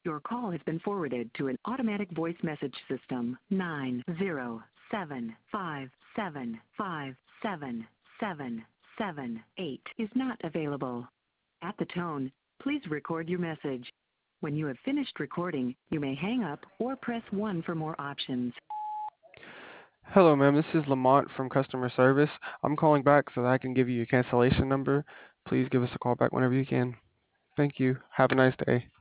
Your call has been forwarded to an automatic voice message system. 90757577778 is not available. At the tone, please record your message. When you have finished recording, you may hang up or press 1 for more options. Hello, ma'am. This is Lamont from customer service. I'm calling back so that I can give you a cancellation number. Please give us a call back whenever you can. Thank you. Have a nice day.